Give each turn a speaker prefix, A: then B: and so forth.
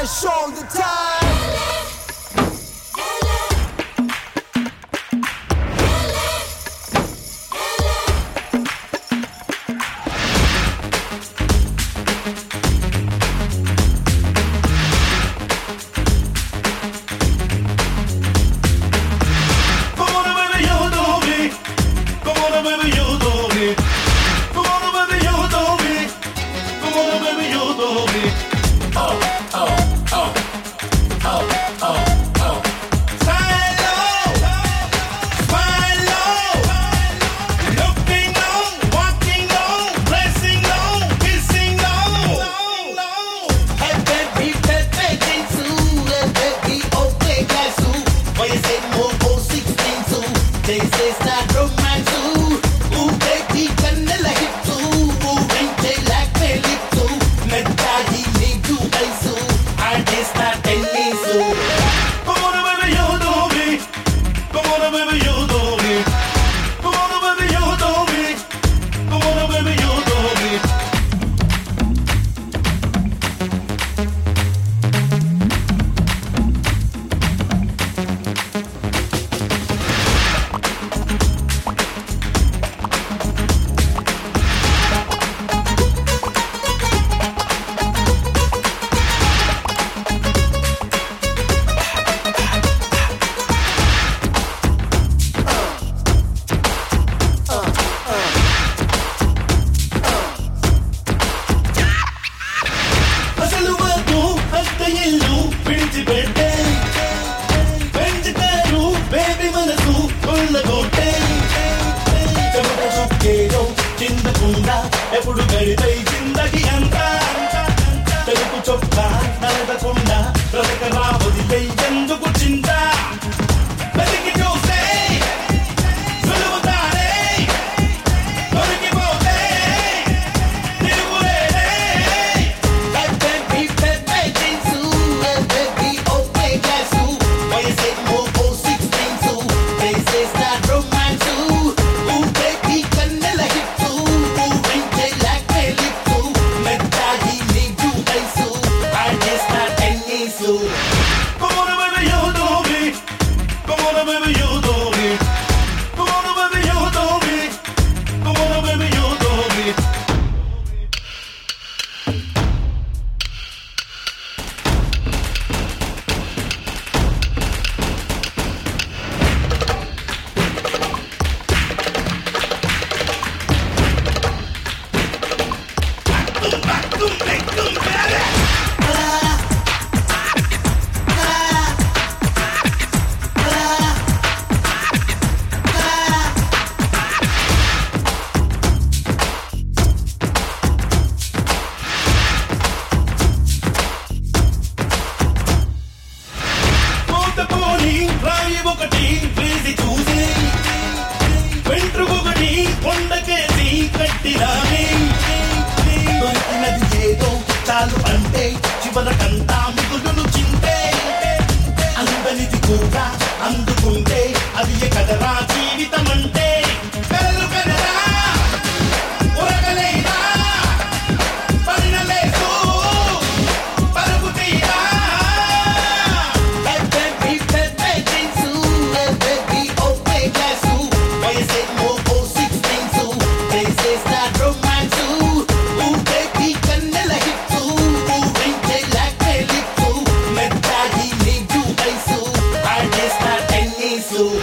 A: flash all the time.
B: ఎప్పుడు గడిపై జిందగి అంతా తెలుపు చొక్కా నలదకుండా బ్రతకరా వదిలై ఎందుకు చింత బతికి చూస్తే సులువుతానే దొరికిపోతే తిరుగులేదే ఒకటి వేసి చూసి వెంట్రుకొకటి కొండకేసి కట్టిరాని దొరికినది ఏదో చాలు అంటే చివరకంతా మిగులును చింతే అందనిది కూడా అందుకుంటే అది కదరా జీవితం అంటే కలలు కదరా ఉరగలేదా పరిణలేసు పరుగు తీరా So